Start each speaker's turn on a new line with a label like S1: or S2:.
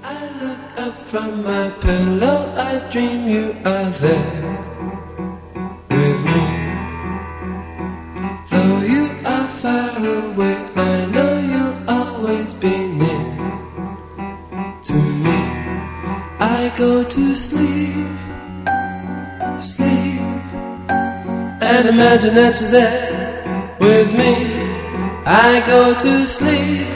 S1: I look up from my pillow, I dream you are there with me. Though you are far away, I know you'll always be near to me. I go to sleep, sleep, and imagine that you're there with me. I go to sleep,